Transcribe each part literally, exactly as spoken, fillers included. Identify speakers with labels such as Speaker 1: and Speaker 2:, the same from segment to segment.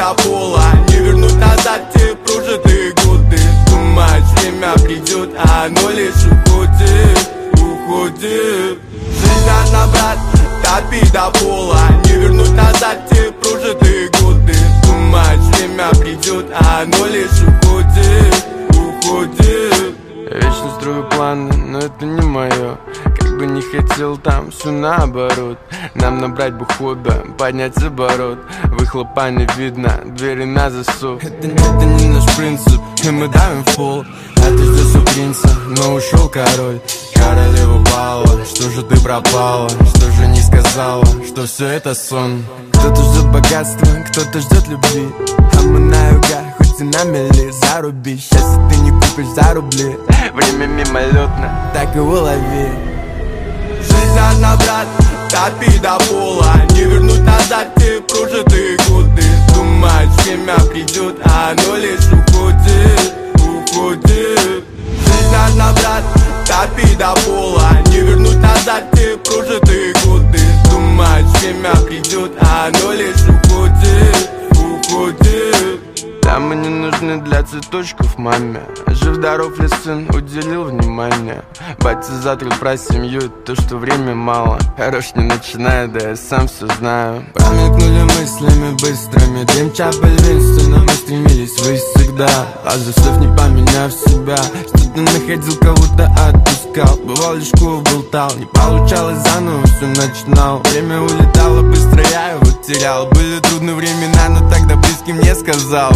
Speaker 1: до пола, не вернуть назад те прожитые годы. Думаешь, время придет, а оно лишь уходит, уходит. Жизнь одна, брат, топи до пола, не вернуть назад те прожитые годы. Думаешь, время придет, а оно лишь уходит, уходит.
Speaker 2: Вечно строю планы, но это не мое. Как бы не хотел, там все наоборот. Нам набрать бы хода, поднять оборот. Выхлопа не видно, двери на засов. Это, это не наш принцип, и мы давим в пол. А ты ждешь у принца, но ушел король. Королева пала, что же ты пропала? Что же не сказала, что все это сон? Кто-то ждет богатства, кто-то ждет любви. А мы на югах, хоть и на мели, заруби. Счастье ты не купишь за рубли. Время мимолетно, так его лови.
Speaker 1: Жизнь одна, брат, топи до пола, не вернуть назад те прожитые годы. Думаешь, время придет, а оно лишь уходит, уходит. Жизнь одна, брат, топи до пола, не вернуть назад те прожитые годы. Думаешь, время придет, а оно лишь уходит, уходит.
Speaker 2: Там мы не нужны для цветочков маме. Жив-здоров ли сын, уделил внимание. Батя затрат про семью, то что время мало. Хорош не начинай, да я сам все знаю. Промелькнули мыслями быстрыми. Дрим Чапель Винстона, мы стремились ввысь всегда. Возрослев, не поменяв себя. Что-то находил, кого-то отпускал. Бывал лишь клуб, болтал. Не получалось заново, все начинал. Время улетало быстро, я его терял. Были трудные времена, но тогда близким не сказал.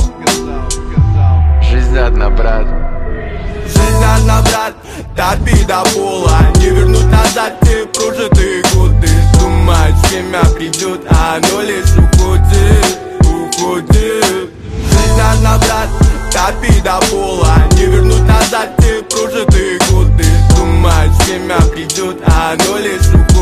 Speaker 2: Жизнь одна, брат.
Speaker 1: Жизнь одна, брат, топи до пола, не вернуть назад те прожитые годы. Думаешь, время придет, а оно лишь уходит, уходит. Жизнь одна, брат, топи до пола, не вернуть назад те прожитые годы. Думаешь, время придет, а оно лишь уходит.